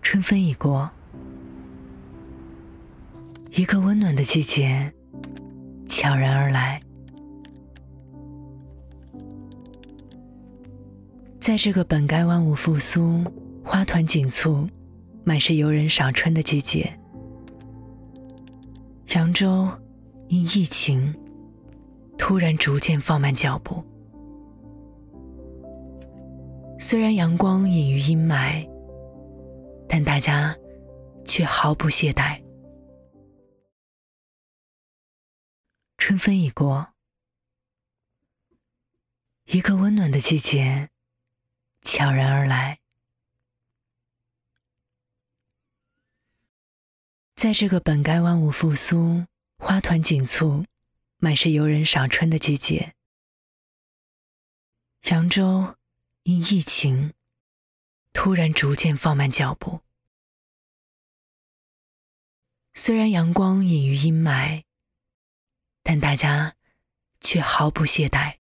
春分已过，一个温暖的季节悄然而来。在这个本该万物复苏、花团锦簇、满是游人赏春的季节，扬州因疫情突然逐渐放慢脚步。虽然阳光隐于阴霾，但大家却毫不懈怠。春分已过，一个温暖的季节悄然而来。在这个本该万物复苏、花团锦簇、满是游人赏春的季节，扬州因疫情突然逐渐放慢脚步。虽然阳光隐于阴霾，但大家却毫不懈怠。